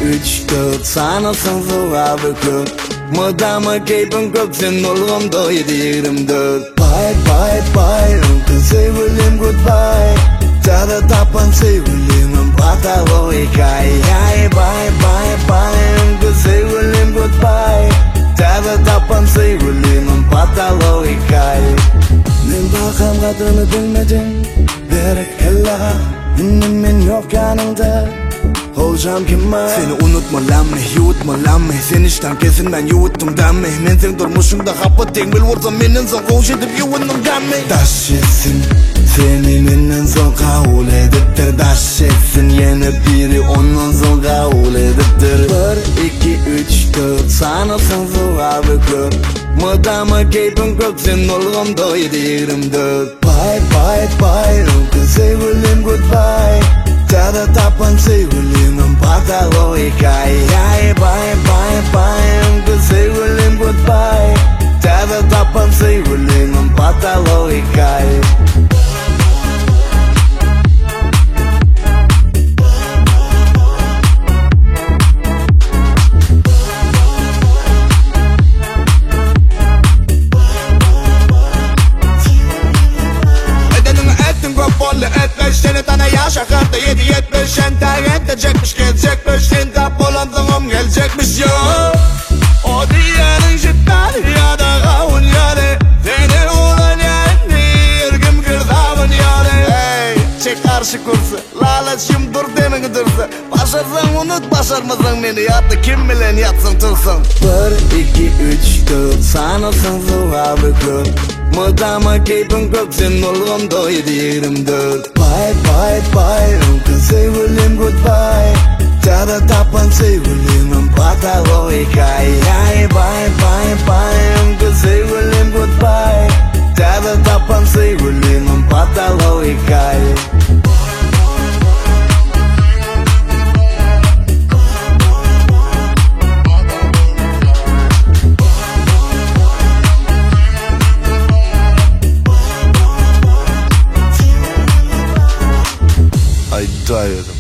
3, 4 sanasın zuhabı köp Mıdamı keypin köp sen olğumda 7-24 Bye Uncle sevgilim goodbye Tada tapan sevgilimim patalo hikaye Bye Uncle sevgilim goodbye Tada tapan sevgilimim patalo hikaye Men bakam kadını bilmedin Berek ella Min yok yanında Olacağım kim var Seni unutma lan mi, yutma lan mi Sen işten kesin ben yuttum den mi Men sen durmuşumda kapı tek bil vursam Menden son koş edip yuvundum den mi Daş etsin Seni menden son kabul ediptir Daş etsin yeni biri onun son kabul ediptir 1, 2, 3, 4 sanasın zuhabı köp Mıdamı keypin köp sen olğumda 7-24 Bye Uncle sevgilim goodbye Tada tapan sevgilimim patalo hikaye Bye Uncle sevgilim goodbye Tada tapan sevgilimim patalo hikaye Seni tane yaşakırdı 7-70 Sen edecekmiş gelecekmiş İntap olan zaman gelecekmiş yo O diyenin cidden ya da kavun yani Seni olan yani Irgim kırdavın yani Hey çek karşı kursu Lalacım dur demin dursa Başarsan unut başarmasan beni yattı kim bilen yatsın tursun 1, 2, 3, 4 sanasın zuhabı köp Mıdamı keypin köp sen olğumda 7-24 Bye Uncle sevgilim goodbye Tada tapan sevgilimim patalo hikaye Bye Uncle sevgilim goodbye Tada tapan sevgilimim patalo hikaye I tired.